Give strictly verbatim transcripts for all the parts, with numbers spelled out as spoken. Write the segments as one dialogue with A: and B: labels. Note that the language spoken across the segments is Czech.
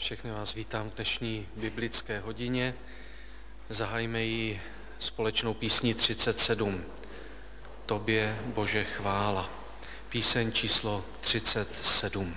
A: Všechny vás vítám k dnešní biblické hodině. Zahajme ji společnou písní třicet sedm. Tobě, Bože, chvála. Píseň číslo třicet sedm.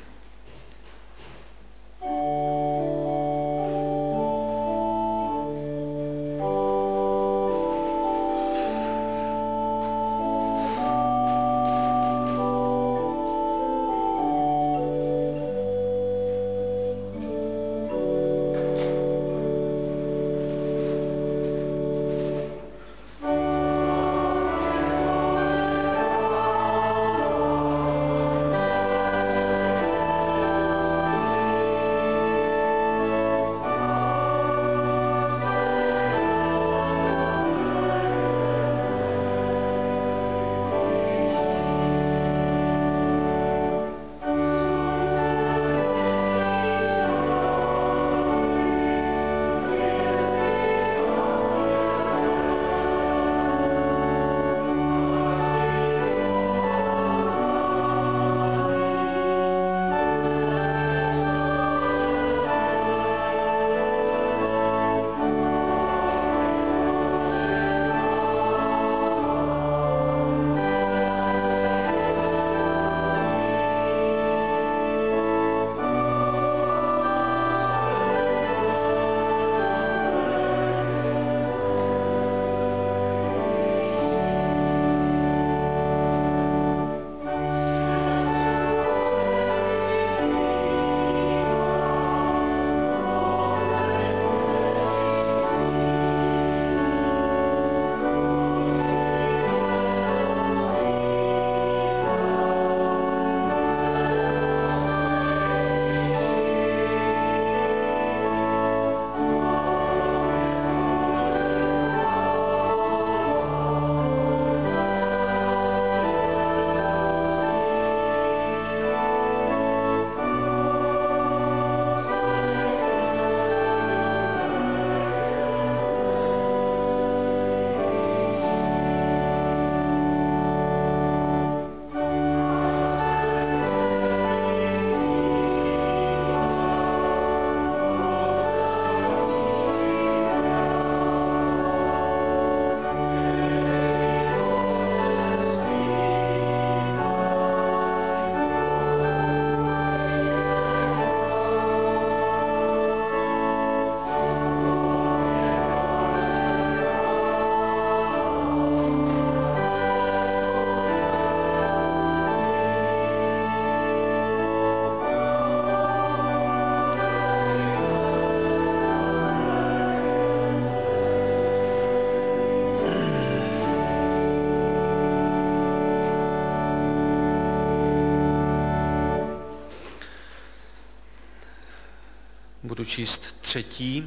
A: Budu číst třetí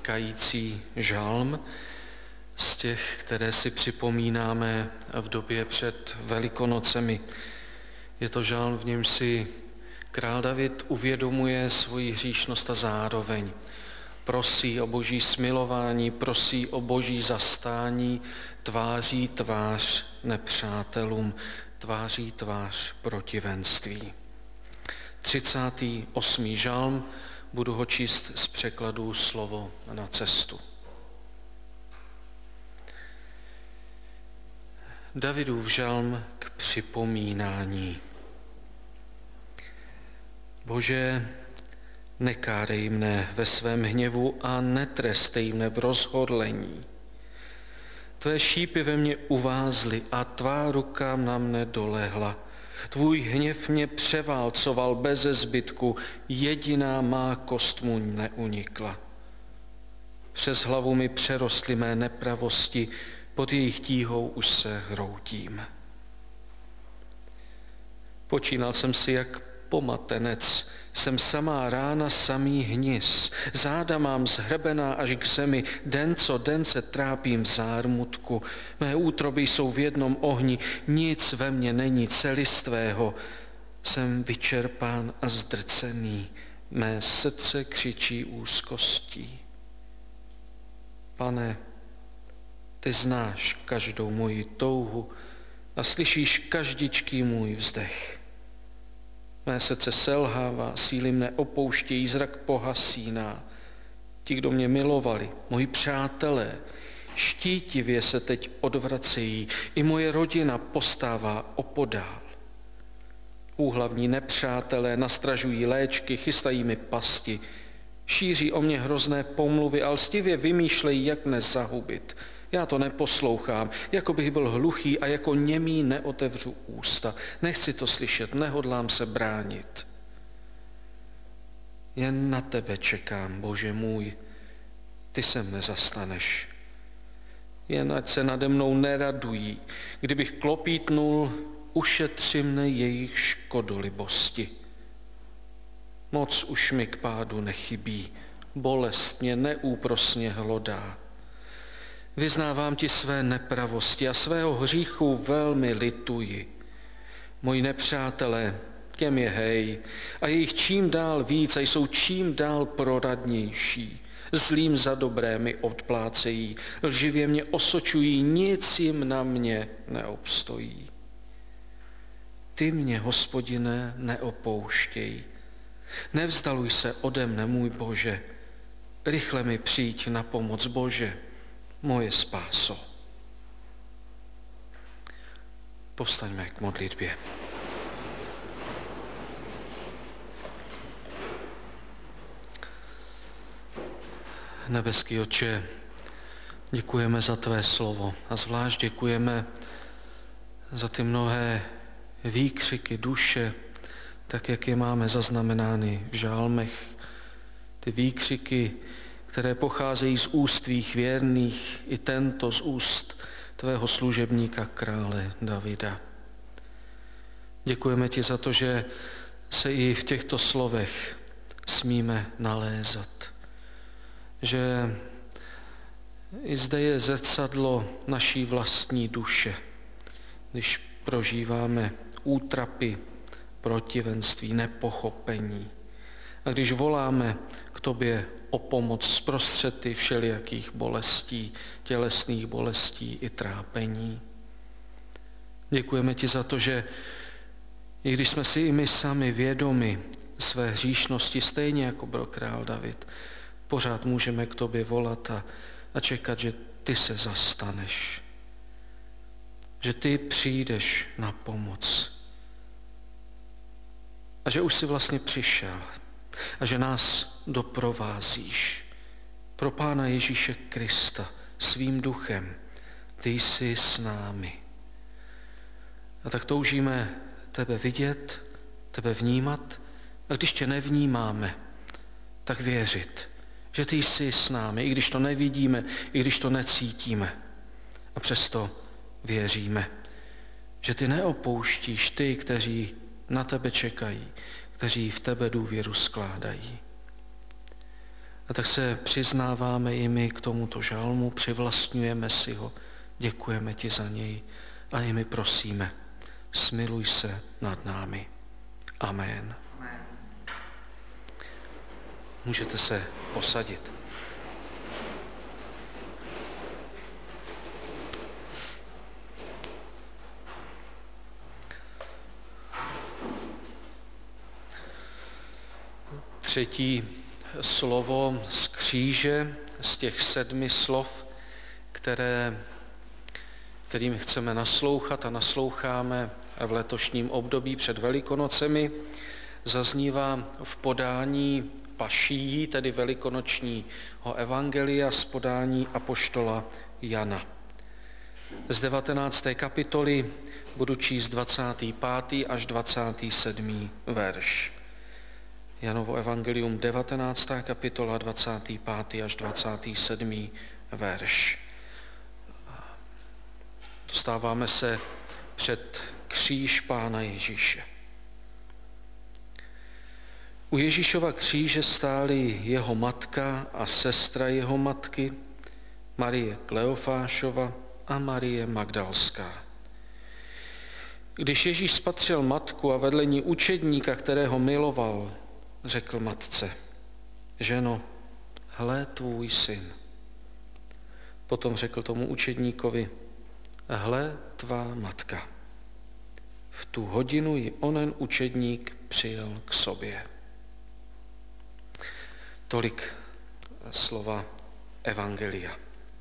A: kající žalm z těch, které si připomínáme v době před Velikonocemi. Je to žalm, v němž si král David uvědomuje svoji hříšnost a zároveň prosí o boží smilování, prosí o boží zastání, tváří tvář nepřátelům, tváří tvář protivenství. třicátý osmý žalm, budu ho číst z překladu Slovo na cestu. Davidův žalm k připomínání. Bože, nekárej mne ve svém hněvu a netrestej mne v rozhodlení. Tvé šípy ve mně uvázly a tvá ruka na mne dolehla. Tvůj hněv mě převálcoval beze zbytku, jediná má kost mu neunikla. Přes hlavu mi přerostly mé nepravosti, pod jejich tíhou už se hroutím. Počínal jsem si jak pomatenec, jsem samá rána, samý hnis. Záda mám zhrbená až k zemi, den co den se trápím v zármutku. Mé útroby jsou v jednom ohni, nic ve mně není celistvého. Jsem vyčerpán a zdrcený, mé srdce křičí úzkostí. Pane, ty znáš každou moji touhu a slyšíš každičký můj vzdech. Mé srdce selhává, síly mne opouštějí, zrak pohasíná. Ti, kdo mě milovali, moji přátelé, štítivě se teď odvracejí, i moje rodina postává opodál. Úhlavní nepřátelé nastražují léčky, chystají mi pasti, šíří o mě hrozné pomluvy a lstivě vymýšlejí, jak mne zahubit. Já to neposlouchám, jako bych byl hluchý a jako němý neotevřu ústa. Nechci to slyšet, nehodlám se bránit. Jen na tebe čekám, Bože můj, ty se mne zastaneš. Jen ať se nade mnou neradují, kdybych klopítnul, ušetři mne jejich škodolibosti. Moc už mi k pádu nechybí, bolest mě neúprosně hlodá. Vyznávám ti své nepravosti a svého hříchu velmi lituji. Moji nepřátelé, těm je hej, a jejich čím dál víc a jsou čím dál proradnější. Zlým za dobré mi odplácejí, lživě mě osočují, nic jim na mě neobstojí. Ty mě, Hospodine, neopouštěj. Nevzdaluj se ode mne, můj Bože. Rychle mi přijď na pomoc, Bože, moje spáso. Povstaňme k modlitbě. Nebeský Otče, děkujeme za tvé slovo a zvlášť děkujeme za ty mnohé výkřiky duše, tak jak je máme zaznamenány v žálmech. Ty výkřiky, které pocházejí z úst tvých věrných, i tento z úst tvého služebníka krále Davida. Děkujeme ti za to, že se i v těchto slovech smíme nalézat. Že i zde je zrcadlo naší vlastní duše, když prožíváme útrapy, protivenství, nepochopení. A když voláme k tobě o pomoc z prostřety všelijakých bolestí, tělesných bolestí i trápení. Děkujeme ti za to, že i když jsme si i my sami vědomi své hříšnosti, stejně jako byl král David, pořád můžeme k tobě volat a, a čekat, že ty se zastaneš. Že ty přijdeš na pomoc. A že už jsi vlastně přišel. A že nás doprovázíš. Pro Pána Ježíše Krista svým duchem. Ty jsi s námi. A tak toužíme tebe vidět, tebe vnímat. A když tě nevnímáme, tak věřit, že ty jsi s námi, i když to nevidíme, i když to necítíme. A přesto věříme, že ty neopouštíš ty, kteří na tebe čekají, kteří v tebe důvěru skládají. A tak se přiznáváme i my k tomuto žalmu, přivlastňujeme si ho, děkujeme ti za něj a i my prosíme, smiluj se nad námi. Amen. Můžete se posadit. Třetí slovo z kříže, z těch sedmi slov, které, kterým chceme naslouchat a nasloucháme v letošním období před Velikonocemi, zaznívá v podání paší, tedy velikonočního evangelia z podání apoštola Jana. Z devatenácté kapitoly budu číst dvacátý pátý až dvacátý sedmý verš. Janovo evangelium devatenáctá kapitola, dvacátý pátý až dvacátý sedmý verš. Dostáváme se před kříž Pána Ježíše. U Ježíšova kříže stály jeho matka a sestra jeho matky, Marie Kleofášova a Marie Magdalská. Když Ježíš spatřil matku a vedle ní učedníka, kterého miloval, řekl matce, ženo, hle tvůj syn. Potom řekl tomu učedníkovi, hle tvá matka. V tu hodinu ji onen učedník přijal k sobě. Tolik slova evangelia.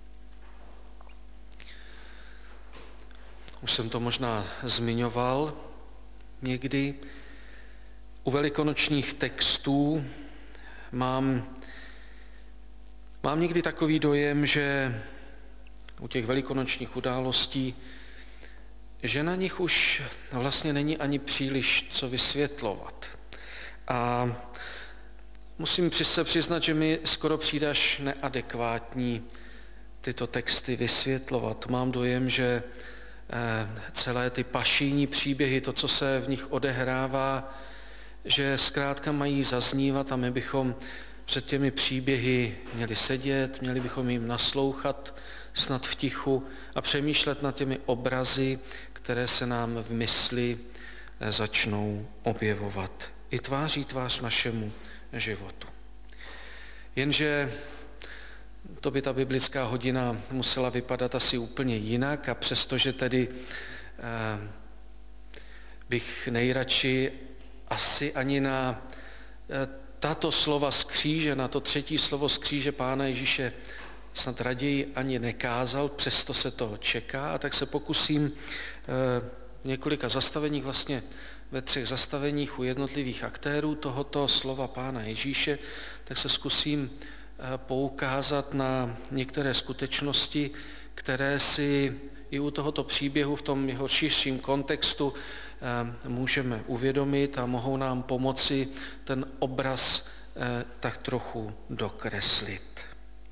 A: Už jsem to možná zmiňoval někdy. U velikonočních textů mám, mám někdy takový dojem, že u těch velikonočních událostí, že na nich už vlastně není ani příliš co vysvětlovat. A musím se přiznat, že mi skoro přijde až neadekvátní tyto texty vysvětlovat. Mám dojem, že celé ty pašijní příběhy, to, co se v nich odehrává, že zkrátka mají zaznívat a my bychom před těmi příběhy měli sedět, měli bychom jim naslouchat snad v tichu a přemýšlet nad těmi obrazy, které se nám v mysli začnou objevovat. I tváří tvář našemu životu. Jenže to by ta biblická hodina musela vypadat asi úplně jinak a přestože tedy eh, bych nejradši asi ani na eh, tato slova z kříže, na to třetí slovo z kříže Pána Ježíše snad raději ani nekázal, přesto se to čeká, a tak se pokusím eh, v několika zastaveních, vlastně ve třech zastaveních u jednotlivých aktérů tohoto slova Pána Ježíše, tak se zkusím poukázat na některé skutečnosti, které si i u tohoto příběhu v tom jeho širším kontextu můžeme uvědomit a mohou nám pomoci ten obraz tak trochu dokreslit.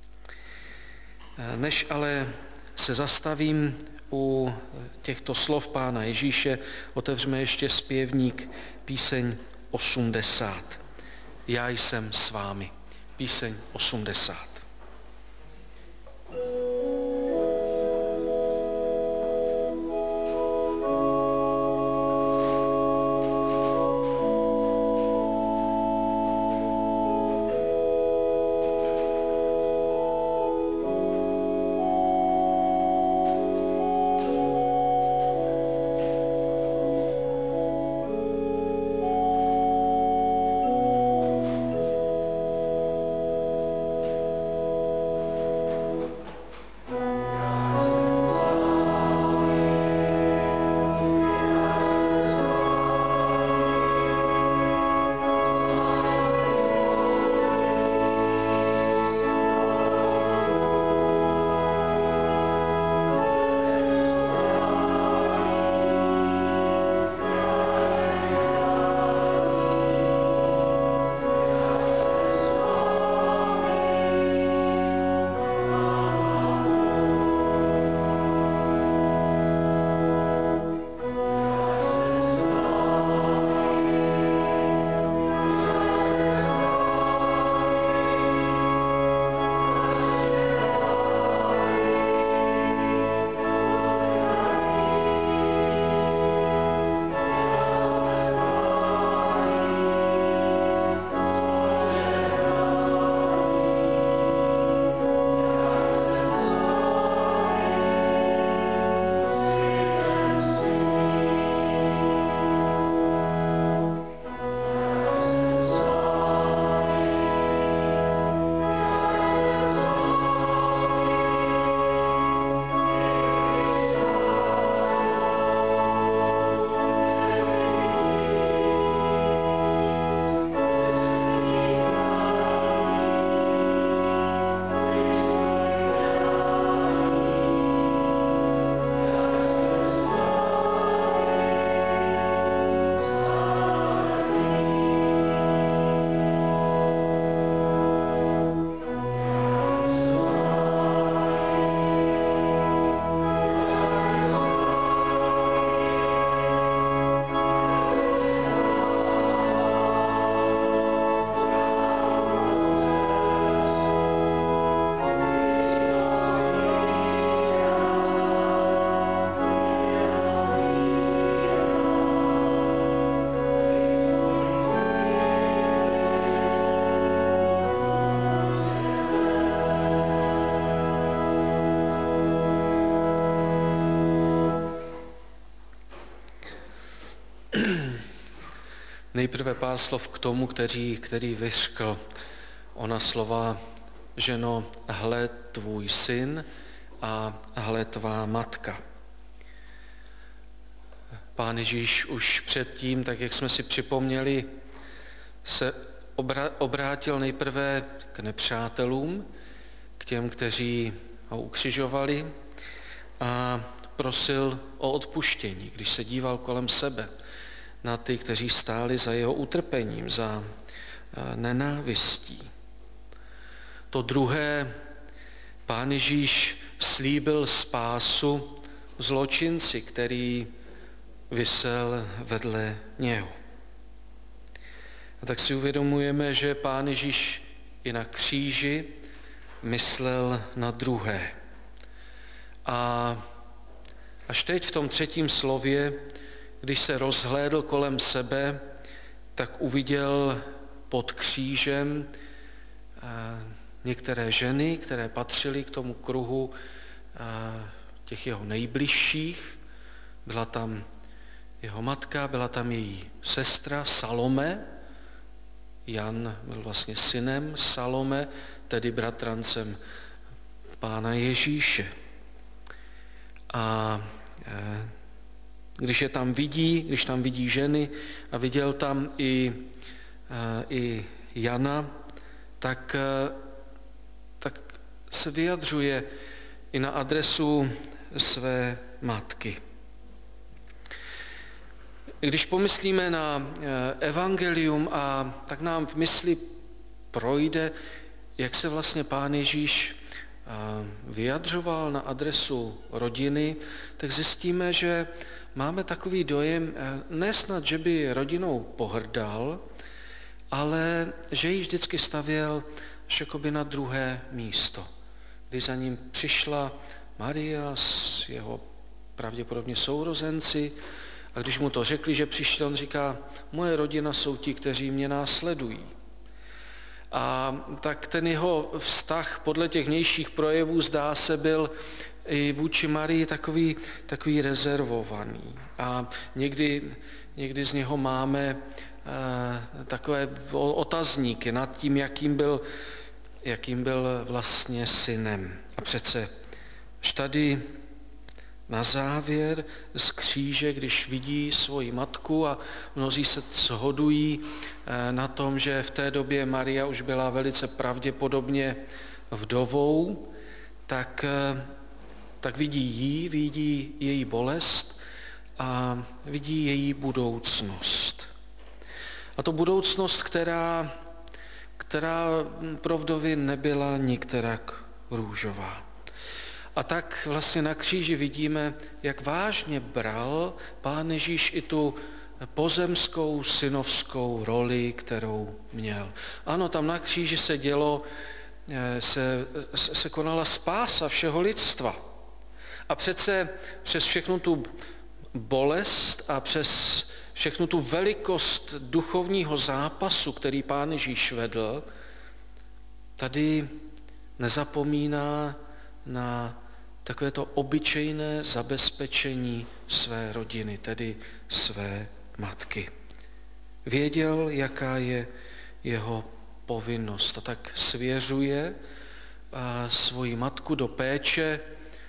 A: Než ale se zastavím u těchto slov Pána Ježíše, otevřeme ještě zpěvník píseň osmdesát. Já jsem s vámi. Píseň osmdesát. Nejprve pár slov k tomu, který, který vyřkl ona slova: ženo, hle tvůj syn a hle tvá matka. Pán Ježíš už předtím, tak jak jsme si připomněli, se obrátil nejprve k nepřátelům, k těm, kteří ho ukřižovali, a prosil o odpuštění, když se díval kolem sebe na ty, kteří stáli za jeho utrpením, za nenávistí. To druhé, Pán Ježíš slíbil spásu zločinci, který visel vedle něho. A tak si uvědomujeme, že Pán Ježíš i na kříži myslel na druhé. A až teď v tom třetím slově, když se rozhlédl kolem sebe, tak uviděl pod křížem některé ženy, které patřily k tomu kruhu těch jeho nejbližších. Byla tam jeho matka, byla tam její sestra Salome. Jan byl vlastně synem Salome, tedy bratrancem Pána Ježíše. A když je tam vidí, když tam vidí ženy a viděl tam i, i Jana, tak, tak se vyjadřuje i na adresu své matky. Když pomyslíme na evangelium, a tak nám v mysli projde, jak se vlastně Pán Ježíš vyjadřoval na adresu rodiny, tak zjistíme, že máme takový dojem, ne snad, že by rodinou pohrdal, ale že ji vždycky stavěl až jakoby na druhé místo. Když za ním přišla Maria s jeho pravděpodobně sourozenci, a když mu to řekli, že přišel, on říká: moje rodina jsou ti, kteří mě následují. A tak ten jeho vztah podle těch vnějších projevů, zdá se, byl i vůči Marii takový, takový rezervovaný. A někdy, někdy z něho máme uh, takové otazníky nad tím, jakým byl, jakým byl vlastně synem. A přece až tady na závěr z kříže, když vidí svoji matku, a mnozí se shodují na tom, že v té době Maria už byla velice pravděpodobně vdovou, tak, tak vidí jí, vidí její bolest a vidí její budoucnost. A to budoucnost, která, která pro vdovy nebyla nikterak růžová. A tak vlastně na kříži vidíme, jak vážně bral Pán Ježíš i tu pozemskou synovskou roli, kterou měl. Ano, tam na kříži se dělo, se, se konala spása všeho lidstva. A přece přes všechnu tu bolest a přes všechnu tu velikost duchovního zápasu, který Pán Ježíš vedl, tady nezapomíná na takové to obyčejné zabezpečení své rodiny, tedy své matky. Věděl, jaká je jeho povinnost, a tak svěřuje svoji matku do péče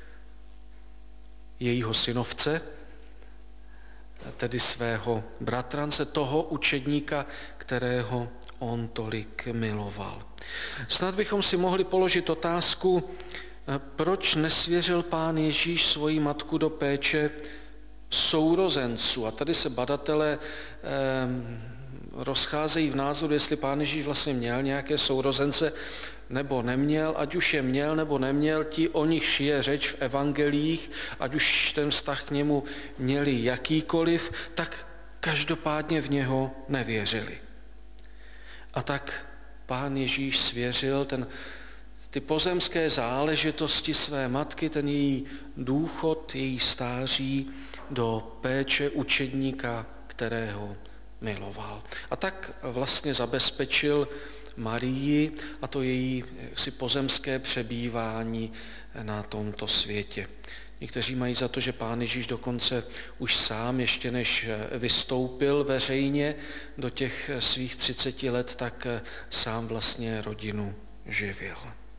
A: jejího synovce, tedy svého bratrance, toho učedníka, kterého on tolik miloval. Snad bychom si mohli položit otázku, proč nesvěřil Pán Ježíš svoji matku do péče sourozenců. A tady se badatelé eh, rozcházejí v názoru, jestli Pán Ježíš vlastně měl nějaké sourozence nebo neměl, ať už je měl nebo neměl, ti, o nich je řeč v evangelích, ať už ten vztah k němu měli jakýkoliv, tak každopádně v něho nevěřili. A tak Pán Ježíš svěřil ten ty pozemské záležitosti své matky, ten její důchod, její stáří do péče učedníka, kterého miloval. A tak vlastně zabezpečil Marii a to její jaksi pozemské přebývání na tomto světě. Někteří mají za to, že Pán Ježíš dokonce už sám, ještě než vystoupil veřejně do těch svých třiceti let, tak sám vlastně rodinu živil.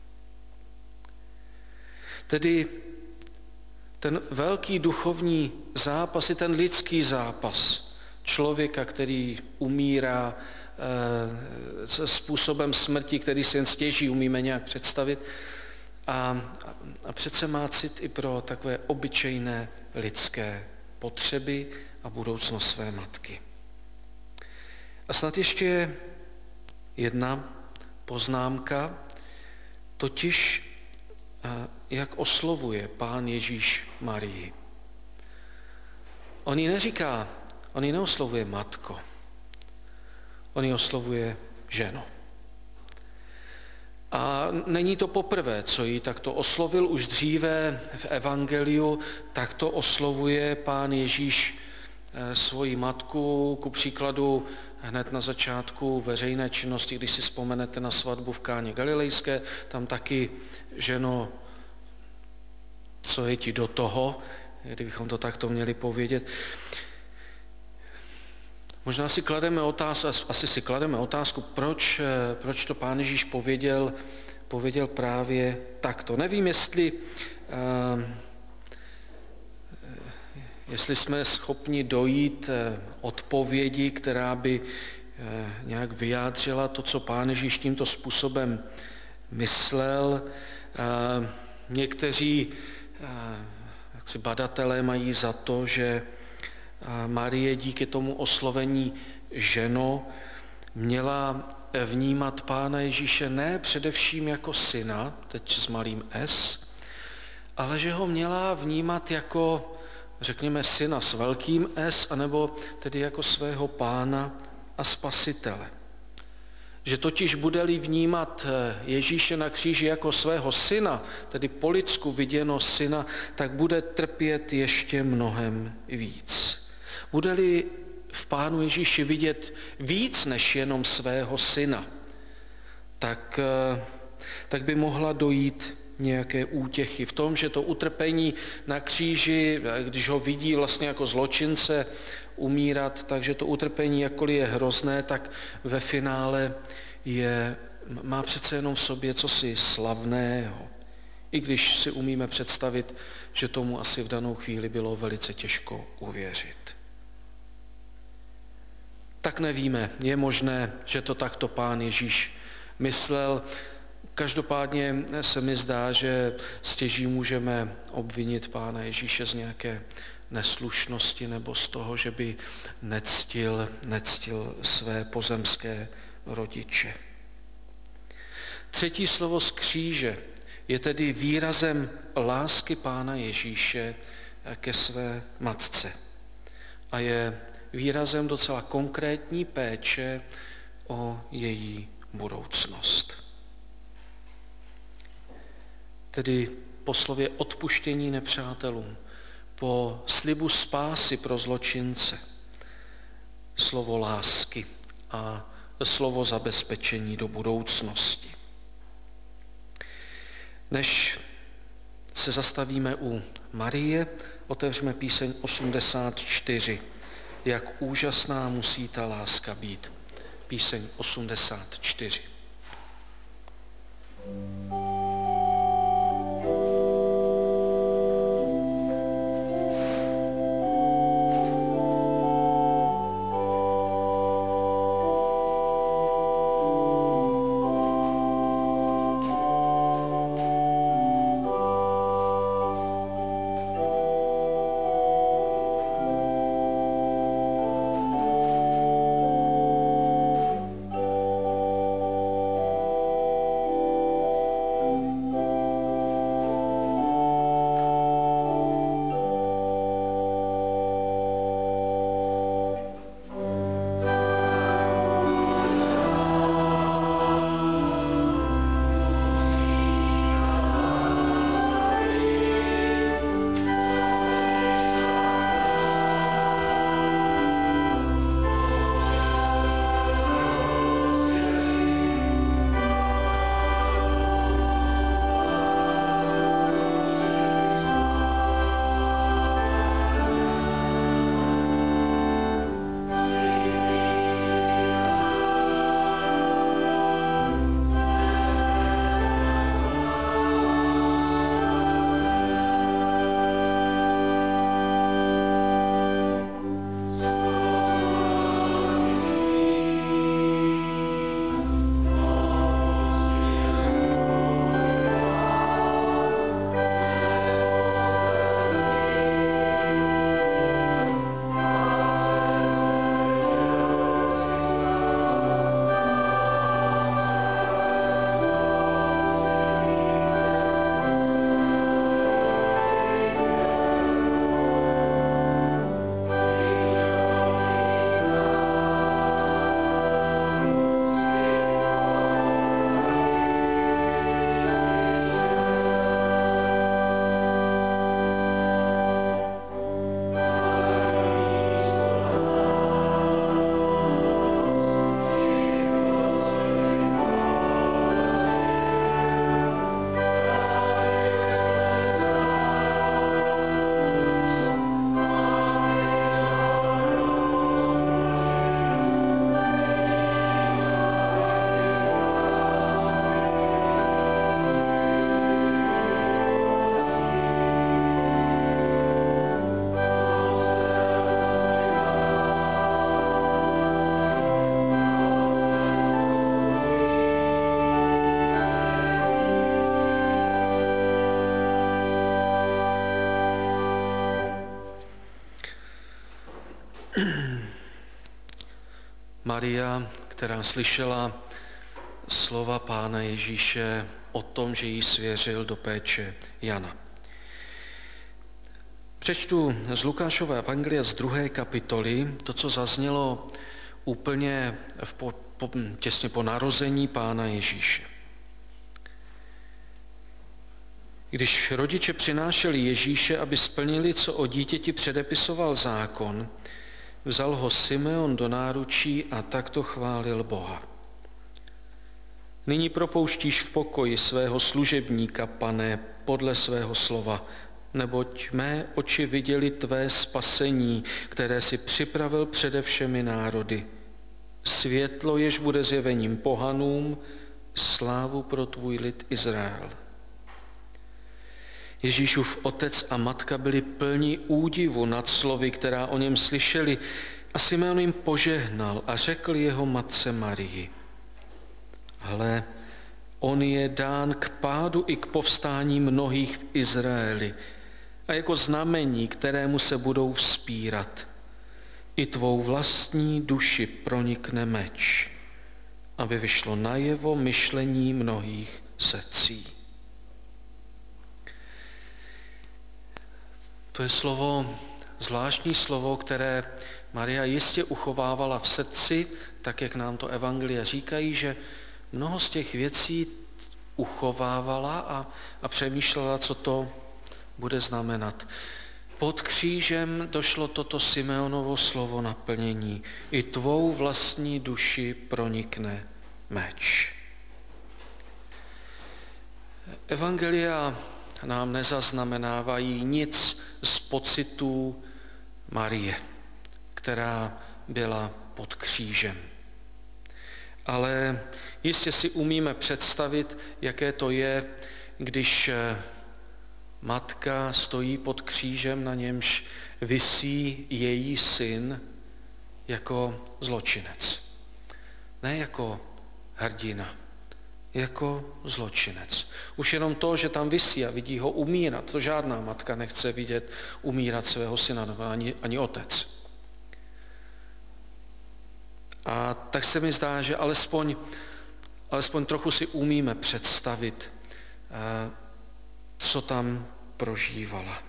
A: Tedy ten velký duchovní zápas i ten lidský zápas člověka, který umírá e, způsobem smrti, který si jen stěží umíme nějak představit, a, a přece má cit i pro takové obyčejné lidské potřeby a budoucnost své matky. A snad ještě jedna poznámka, totiž jak oslovuje Pán Ježíš Marii. On ji neříká, on ji neoslovuje matko, on ji oslovuje ženo. A není to poprvé, co ji takto oslovil, už dříve v evangeliu takto oslovuje Pán Ježíš svoji matku, ku příkladu hned na začátku veřejné činnosti, když si vzpomenete na svatbu v Káně Galilejské, tam taky ženo, co je ti do toho, kdybychom to takto měli povědět. Možná si klademe otázku, asi si klademe otázku, proč, proč to Pán Ježíš pověděl, pověděl právě takto. Nevím, jestli, jestli jsme schopni dojít odpovědi, která by nějak vyjádřila to, co Pán Ježíš tímto způsobem myslel. Někteří jaksi badatelé mají za to, že Marie díky tomu oslovení ženo měla vnímat Pána Ježíše ne především jako syna, teď s malým s, ale že ho měla vnímat jako, řekněme, syna s velkým S, anebo tedy jako svého Pána a Spasitele. Že totiž bude-li vnímat Ježíše na kříži jako svého syna, tedy po lidsku viděno syna, tak bude trpět ještě mnohem víc. Bude-li v Pánu Ježíši vidět víc než jenom svého syna, tak, tak by mohla dojít nějaké útěchy v tom, že to utrpení na kříži, když ho vidí vlastně jako zločince umírat, takže to utrpení, jakkoliv je hrozné, tak ve finále je, má přece jenom v sobě cosi slavného. I když si umíme představit, že tomu asi v danou chvíli bylo velice těžko uvěřit. Tak nevíme, je možné, že to takto Pán Ježíš myslel. Každopádně se mi zdá, že stěží můžeme obvinit Pána Ježíše z nějaké neslušnosti nebo z toho, že by nectil, nectil své pozemské rodiče. Třetí slovo z kříže je tedy výrazem lásky Pána Ježíše ke své matce a je výrazem docela konkrétní péče o její budoucnost. Tedy po slově odpuštění nepřátelům, po slibu spásy pro zločince, slovo lásky a slovo zabezpečení do budoucnosti. Než se zastavíme u Marie, otevřeme píseň osmdesát čtyři. Jak úžasná musí ta láska být. Píseň osmdesát čtyři. Maria, která slyšela slova Pána Ježíše o tom, že jí svěřil do péče Jana. Přečtu z Lukášova evangelia z druhé kapitoly, to, co zaznělo úplně v po, po, těsně po narození Pána Ježíše. Když rodiče přinášeli Ježíše, aby splnili, co o dítěti předepisoval zákon, vzal ho Simeon do náručí a takto chválil Boha. Nyní propouštíš v pokoji svého služebníka, Pane, podle svého slova, neboť mé oči viděly tvé spasení, které si připravil přede všemi národy. Světlo, jež bude zjevením pohanům, slávu pro tvůj lid Izrael. Ježíšův otec a matka byli plní údivu nad slovy, která o něm slyšeli, a Simeon jim požehnal a řekl jeho matce Marii: Hle, on je dán k pádu i k povstání mnohých v Izraeli a jako znamení, kterému se budou vzpírat. I tvou vlastní duši pronikne meč, aby vyšlo najevo myšlení mnohých srdcí. To je slovo, zvláštní slovo, které Maria jistě uchovávala v srdci, tak jak nám to evangelia říkají, že mnoho z těch věcí uchovávala a, a přemýšlela, co to bude znamenat. Pod křížem došlo toto Simeonovo slovo naplnění. I tvou vlastní duši pronikne meč. Evangelia nám nezaznamenávají nic z pocitů Marie, která byla pod křížem. Ale jistě si umíme představit, jaké to je, když matka stojí pod křížem, na němž visí její syn jako zločinec. Ne jako hrdina, jako zločinec. Už jenom to, že tam visí a vidí ho umírat, to žádná matka nechce vidět umírat svého syna, ani, ani otec. A tak se mi zdá, že alespoň, alespoň trochu si umíme představit, co tam prožívala.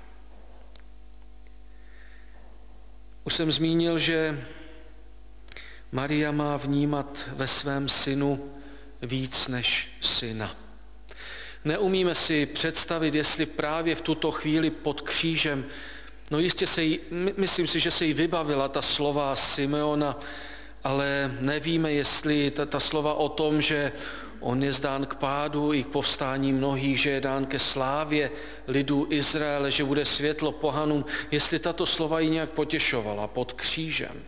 A: Už jsem zmínil, že Maria má vnímat ve svém synu víc než syna. Neumíme si představit, jestli právě v tuto chvíli pod křížem, no jistě se jí, myslím si, že se jí vybavila ta slova Simeona, ale nevíme, jestli ta, ta slova o tom, že on je zdán k pádu i k povstání mnohých, že je dán ke slávě lidu Izraele, že bude světlo pohanům, jestli tato slova ji nějak potěšovala pod křížem.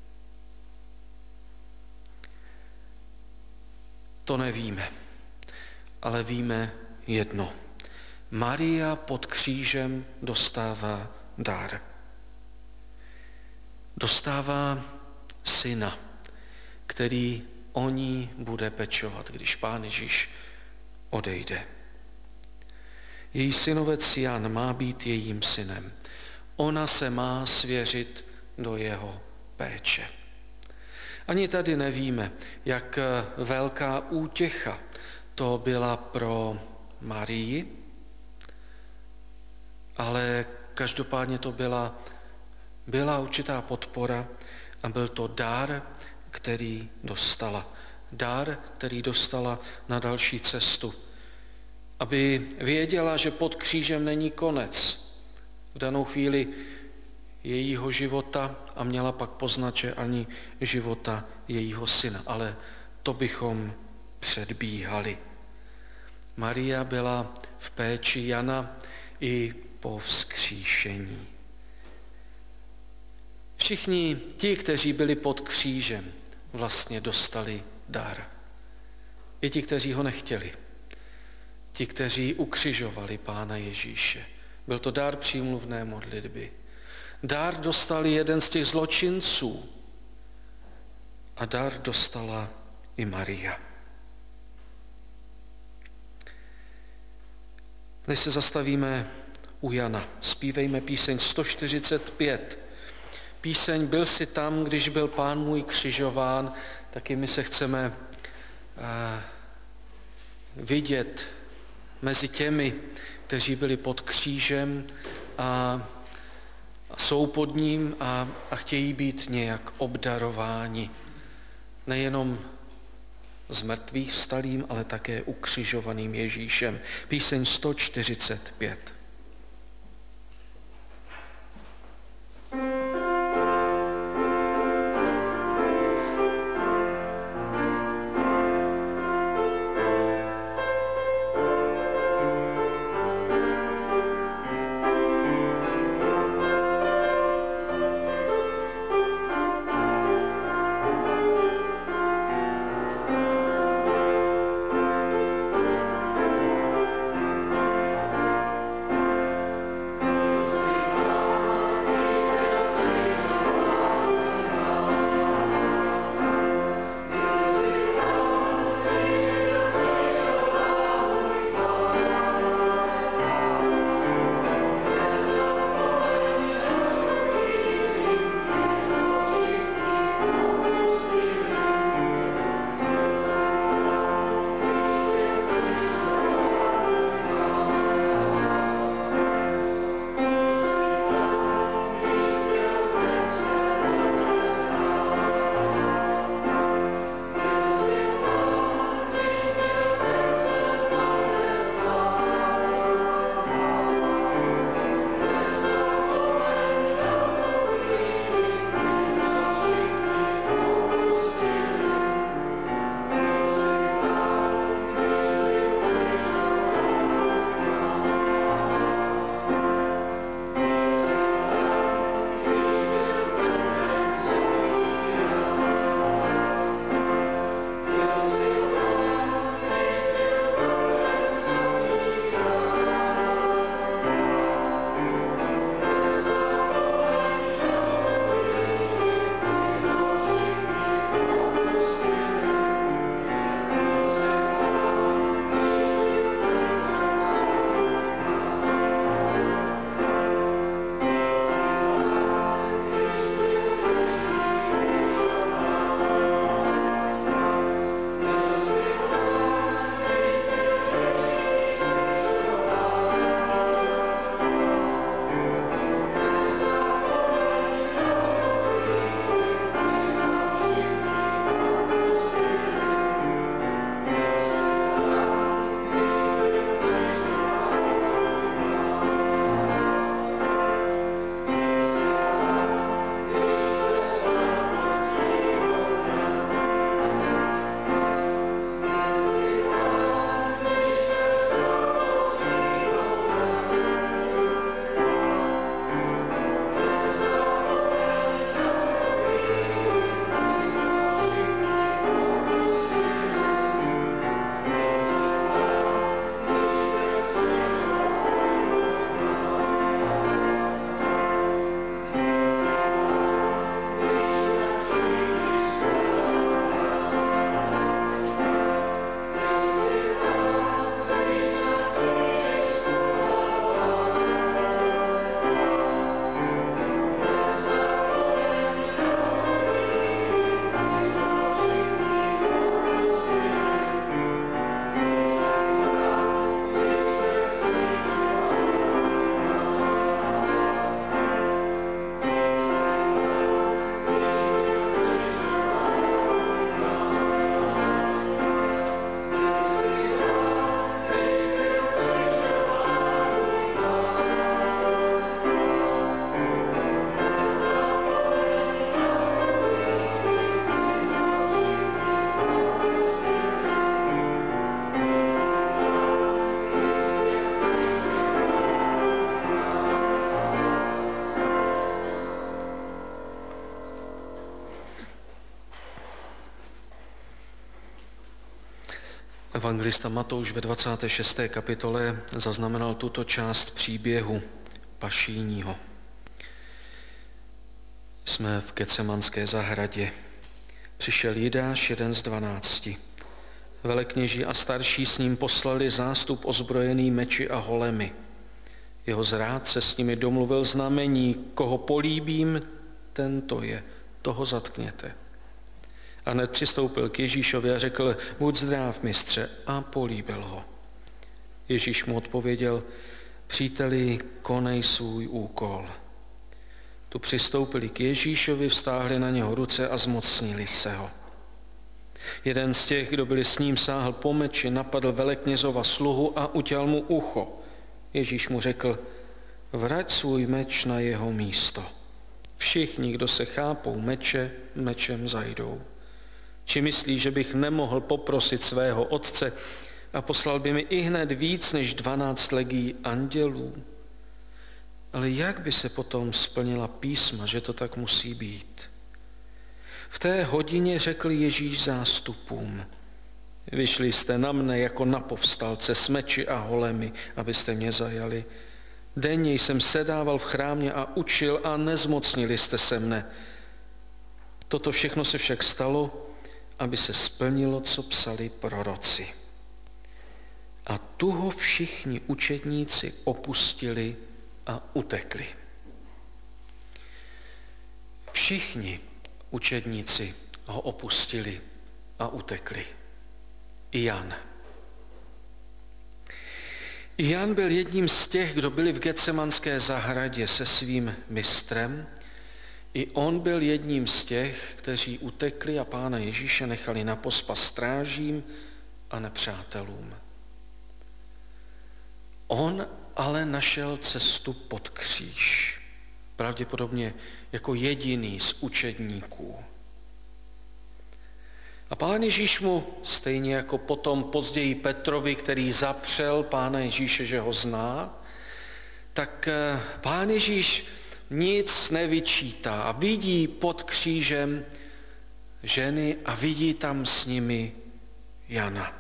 A: To nevíme, ale víme jedno. Maria pod křížem dostává dar. Dostává syna, který o ní bude pečovat, když Pán Ježíš odejde. Její synovec Jan má být jejím synem. Ona se má svěřit do jeho péče. Ani tady nevíme, jak velká útěcha to byla pro Marii, ale každopádně to byla, byla určitá podpora a byl to dar, který dostala. Dar, který dostala na další cestu. Aby věděla, že pod křížem není konec v danou chvíli jejího života a měla pak poznat, že ani života jejího syna. Ale to bychom předbíhali. Maria byla v péči Jana i po vzkříšení. Všichni ti, kteří byli pod křížem, vlastně dostali dar. I ti, kteří ho nechtěli. Ti, kteří ukřižovali Pána Ježíše. Byl to dar přímluvné modlitby. Dar dostal jeden z těch zločinců a dar dostala i Maria. Než se zastavíme u Jana, zpívejme píseň sto čtyřicet pět. Píseň Byl jsi tam, když byl Pán můj křižován, taky my se chceme uh, vidět mezi těmi, kteří byli pod křížem a, a jsou pod ním a, a chtějí být nějak obdarováni. Nejenom z mrtvých vstalým, ale také ukřižovaným Ježíšem. Píseň sto čtyřicet pět. Evangelista Matouš ve dvacáté šesté kapitole zaznamenal tuto část příběhu Pašíního. Jsme v Getsemanské zahradě. Přišel Jidáš, jeden z dvanácti. Velekněží a starší s ním poslali zástup ozbrojený meči a holemi. Jeho zrádce s nimi domluvil znamení, koho políbím, tento je, toho zatkněte. A hned přistoupil k Ježíšovi a řekl, buď zdrav, mistře, a políbil ho. Ježíš mu odpověděl, příteli, konej svůj úkol. Tu přistoupili k Ježíšovi, vztáhli na něho ruce a zmocnili se ho. Jeden z těch, kdo byli s ním, sáhl po meči, napadl veleknězova sluhu a utěl mu ucho. Ježíš mu řekl, vrať svůj meč na jeho místo. Všichni, kdo se chápou meče, mečem zajdou. Či myslí, že bych nemohl poprosit svého otce a poslal by mi ihned víc než dvanáct legií andělů? Ale jak by se potom splnila písma, že to tak musí být? V té hodině řekl Ježíš zástupům, vyšli jste na mne jako na povstalce s meči a holemi, abyste mě zajali. Denně jsem sedával v chrámě a učil a nezmocnili jste se mne. Toto všechno se však stalo, aby se splnilo, co psali proroci. A tu ho všichni učedníci opustili a utekli. Všichni učedníci ho opustili a utekli. I Jan. I Jan byl jedním z těch, kdo byli v Getsemanské zahradě se svým mistrem. I on byl jedním z těch, kteří utekli a Pána Ježíše nechali na pospas strážím a nepřátelům. On ale našel cestu pod kříž, pravděpodobně jako jediný z učedníků. A Pán Ježíš mu, stejně jako potom později Petrovi, který zapřel Pána Ježíše, že ho zná, tak Pán Ježíš nic nevyčítá a vidí pod křížem ženy a vidí tam s nimi Jana.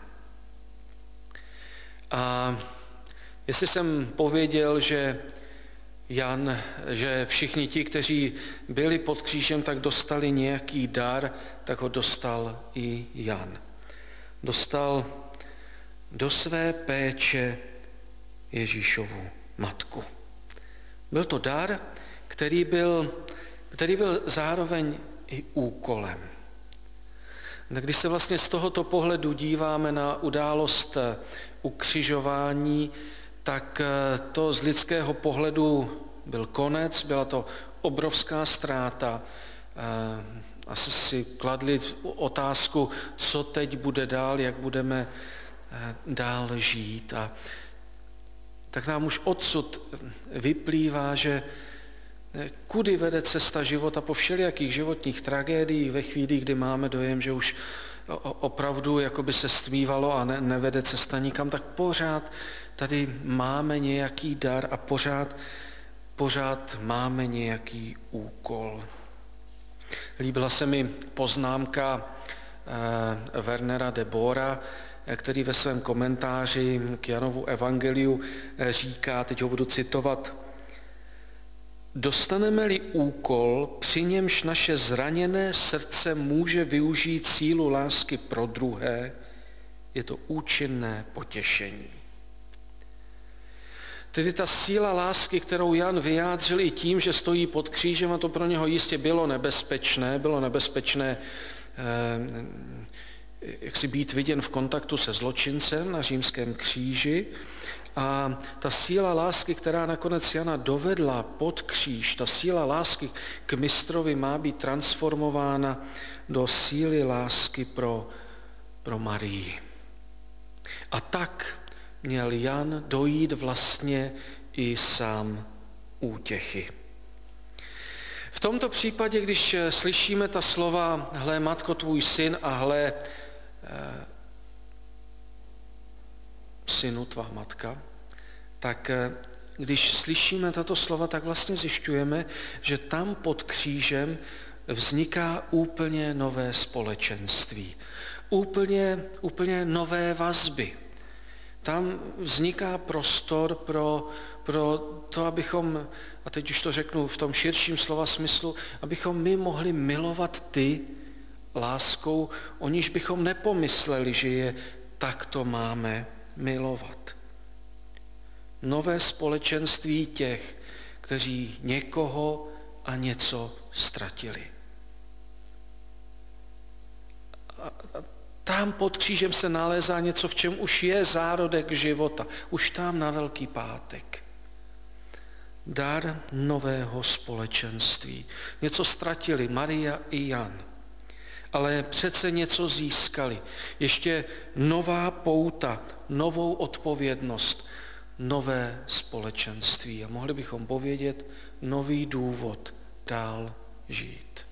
A: A jestli jsem pověděl, že Jan, že všichni ti, kteří byli pod křížem, tak dostali nějaký dar, tak ho dostal i Jan. Dostal do své péče Ježíšovu matku. Byl to dar, který byl, který byl zároveň i úkolem. Když se vlastně z tohoto pohledu díváme na událost ukřižování, tak to z lidského pohledu byl konec, byla to obrovská ztráta. Asi si kladli otázku, co teď bude dál, jak budeme dál žít. A tak nám už odsud vyplývá, že kudy vede cesta života po všelijakých životních tragédiích ve chvíli, kdy máme dojem, že už opravdu jakoby se stmívalo a ne, nevede cesta nikam, tak pořád tady máme nějaký dar a pořád, pořád máme nějaký úkol. Líbila se mi poznámka eh, Wernera de Boera, který ve svém komentáři k Janovu evangeliu říká, teď ho budu citovat, dostaneme-li úkol, při němž naše zraněné srdce může využít sílu lásky pro druhé, je to účinné potěšení. Tedy ta síla lásky, kterou Jan vyjádřil i tím, že stojí pod křížem, a to pro něho jistě bylo nebezpečné, bylo nebezpečné eh, jak si být viděn v kontaktu se zločincem na římském kříži. A ta síla lásky, která nakonec Jana dovedla pod kříž, ta síla lásky k mistrovi má být transformována do síly lásky pro, pro Marii. A tak měl Jan dojít vlastně i sám útěchy. V tomto případě, když slyšíme ta slova hle, matko, tvůj syn a hle, eh, synu, tvá matka, tak když slyšíme tato slova, tak vlastně zjišťujeme, že tam pod křížem vzniká úplně nové společenství, úplně, úplně nové vazby. Tam vzniká prostor pro, pro to, abychom, a teď už to řeknu v tom širším slova smyslu, abychom my mohli milovat ty láskou, o níž bychom nepomysleli, že je takto máme milovat. Nové společenství těch, kteří někoho a něco ztratili. A tam pod křížem se nalézá něco, v čem už je zárodek života. Už tam na Velký pátek. Dar nového společenství. Něco ztratili Maria i Jan, ale přece něco získali. Ještě nová pouta, novou odpovědnost, nové společenství. A mohli bychom povědět nový důvod dál žít.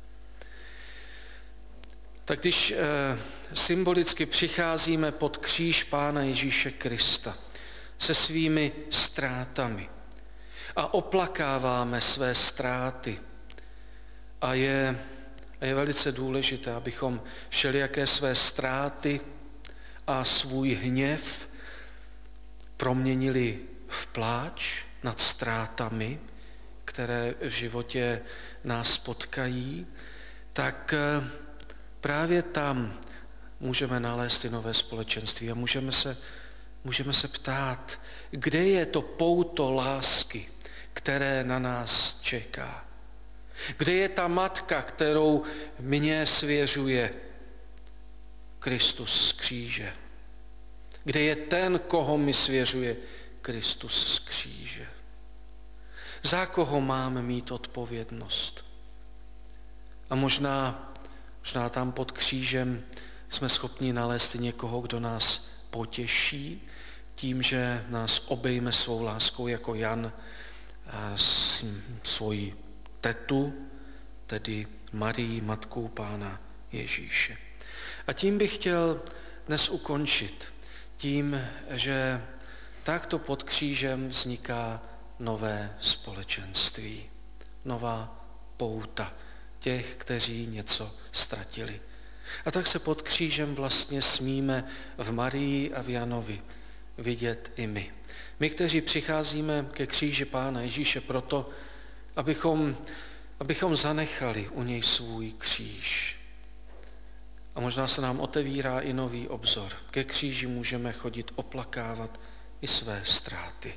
A: Tak když e, symbolicky přicházíme pod kříž Pána Ježíše Krista se svými ztrátami a oplakáváme své ztráty, a je, a je velice důležité, abychom všelijaké své ztráty a svůj hněv proměnili v pláč nad ztrátami, které v životě nás potkají, tak právě tam můžeme nalézt i nové společenství a můžeme se, můžeme se ptát, kde je to pouto lásky, které na nás čeká. Kde je ta matka, kterou mě svěřuje Kristus z kříže? Kde je ten, koho mi svěřuje Kristus z kříže? Za koho máme mít odpovědnost? A možná, možná tam pod křížem jsme schopni nalézt někoho, kdo nás potěší tím, že nás obejme svou láskou jako Jan s svojí tetu, tedy Marii, matkou Pána Ježíše. A tím bych chtěl dnes ukončit, tím, že takto pod křížem vzniká nové společenství, nová pouta těch, kteří něco ztratili. A tak se pod křížem vlastně smíme v Marii a v Janovi vidět i my. My, kteří přicházíme ke kříži Pána Ježíše proto, abychom, abychom zanechali u něj svůj kříž. A možná se nám otevírá i nový obzor. Ke kříži můžeme chodit oplakávat i své ztráty.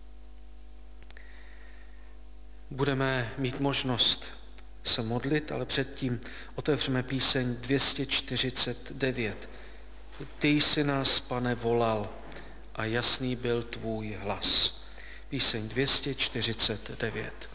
A: Budeme mít možnost se modlit, ale předtím otevřeme píseň dvě stě čtyřicet devět. Ty jsi nás, Pane, volal a jasný byl tvůj hlas. Píseň dvě stě čtyřicet devět.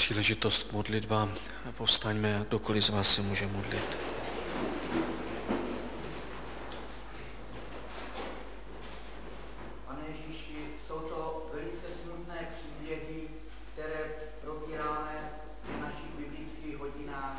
A: příležitost k modlitbám. Povstaňme, a kdokoliv z vás se může modlit.
B: Pane Ježíši, jsou to velice smutné příběhy, které probíráme v našich biblických hodinách.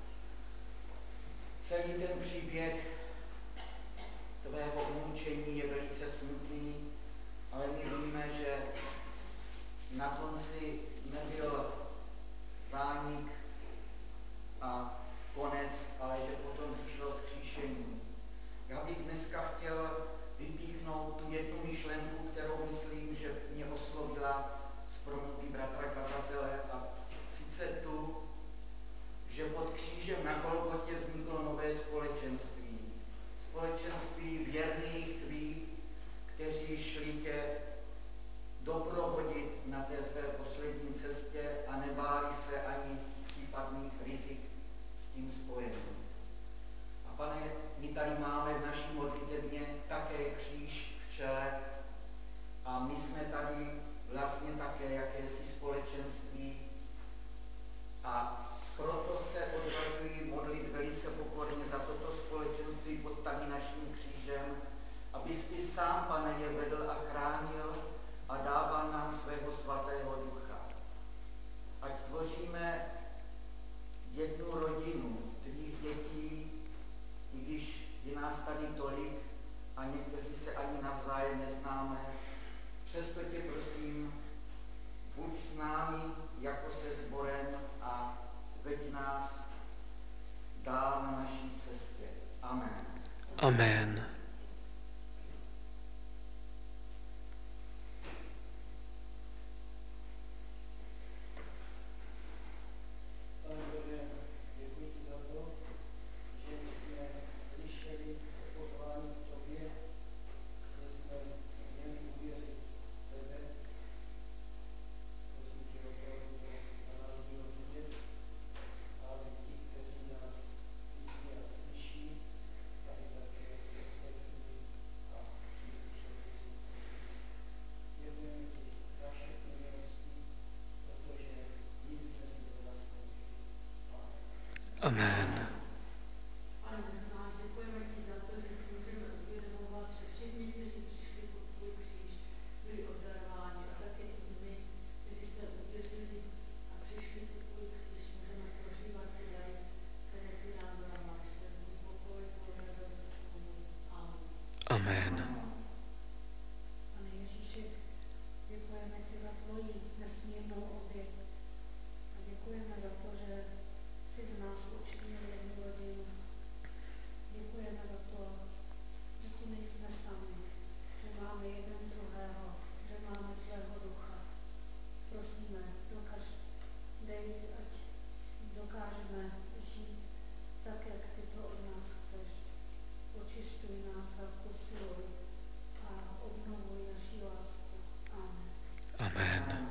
B: Celý ten příběh tvého umučení je velice smutný, ale my víme, že na konci nebyl zánik a konec, ale že potom přišlo vzkříšení. Já bych dneska chtěl vypíchnout tu jednu myšlenku, kterou myslím, že mě oslovila z promluvy bratra kazatele, a sice tu, že pod křížem na Golgotě vzniklo nové společenství. Společenství věrných tvých, kteří šli tě doprovodit na té tvé poslední cestě a nebáli se ani případných rizik s tím spojených. A Pane, my tady máme v naší modlitebně také kříž v čele a my jsme tady vlastně také jakési společenství a proto se odvažuji modlit velice pokorně za toto společenství pod tady naším křížem, abys ty sám, Pane, je vedl a chránil a dával nám svého svatého ducha. Ať tvoříme jednu rodinu tvých dětí, i když je nás tady tolik a někteří se ani navzájem neznáme, přesto tě prosím, buď s námi jako se sborem a veď nás dál na naší cestě. Amen.
A: Amen. Amen. Amen.
C: Pane Ježíši, děkujeme ti za tvoji nesmírnou oběť a děkujeme za to, že jsi z nás učinil jednu rodinu. Děkujeme za to, že tu nejsme sami, že máme jeden druhého, že máme tvého ducha. Prosíme, dokaž, dej, ať dokážeme žít tak, jak ty to od nás chceš. Očišťuj nás a posiluj a obnovuj naši lásku. Amen.
A: Amen.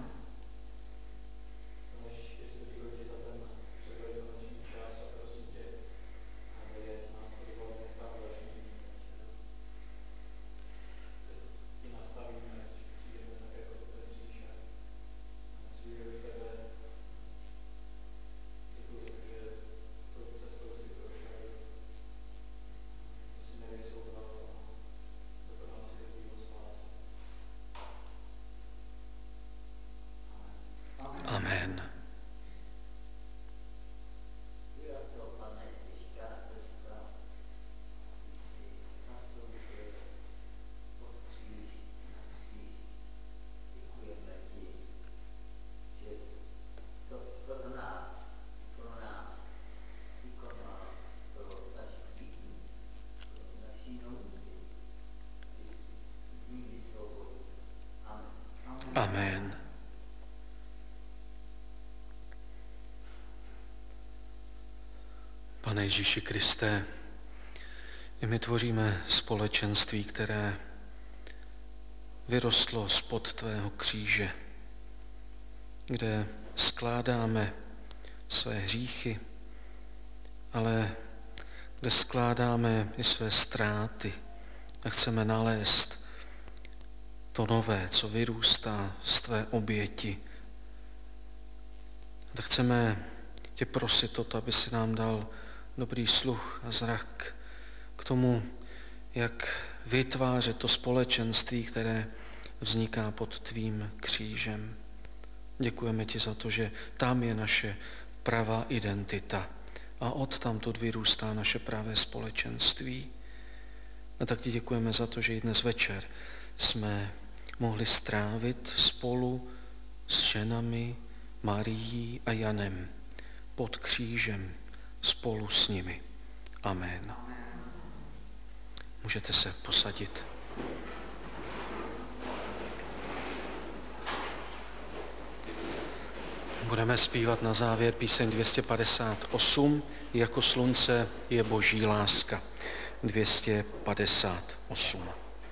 A: Amen. Amen. Pane Ježíši Kriste, i my tvoříme společenství, které vyrostlo spod tvého kříže, kde skládáme své hříchy, ale kde skládáme i své ztráty a chceme nalézt to nové, co vyrůstá z tvé oběti. Tak chceme tě prosit o to, aby si nám dal dobrý sluch a zrak k tomu, jak vytvářet to společenství, které vzniká pod tvým křížem. Děkujeme ti za to, že tam je naše pravá identita a odtamtud vyrůstá naše pravé společenství. A tak ti děkujeme za to, že i dnes večer jsme mohli strávit spolu s ženami Marií a Janem pod křížem spolu s nimi. Amen. Můžete se posadit. Budeme zpívat na závěr píseň dvě stě padesát osm, Jako slunce je Boží láska. dvě stě padesát osm.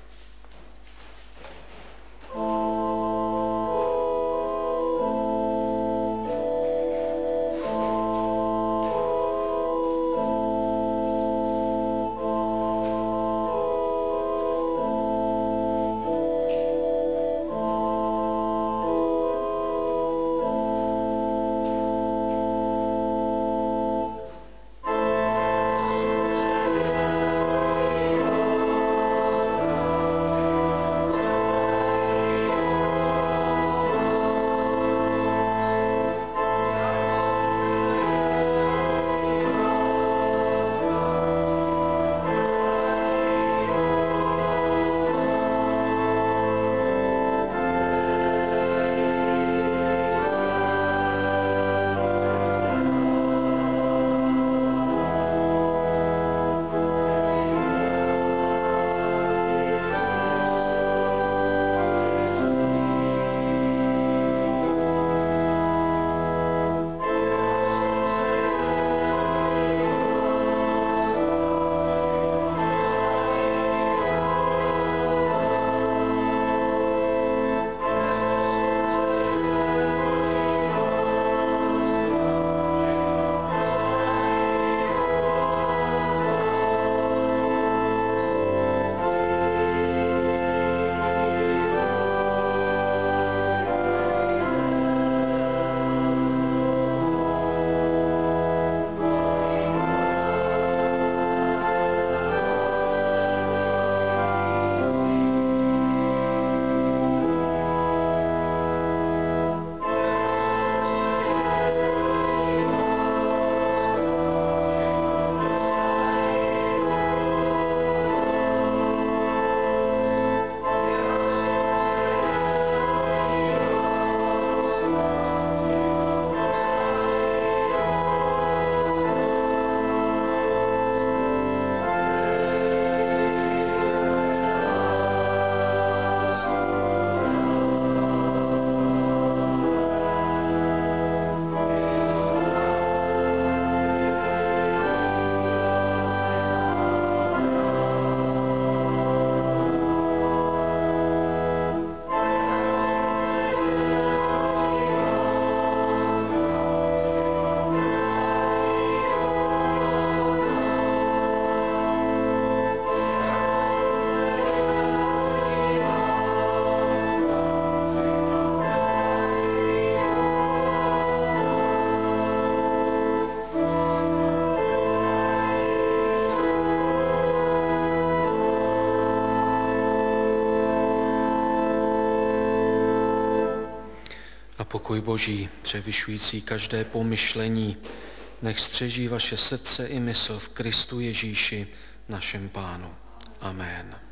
A: Pokoj Boží, převyšující každé pomyšlení, nech střeží vaše srdce i mysl v Kristu Ježíši, našem Pánu. Amen.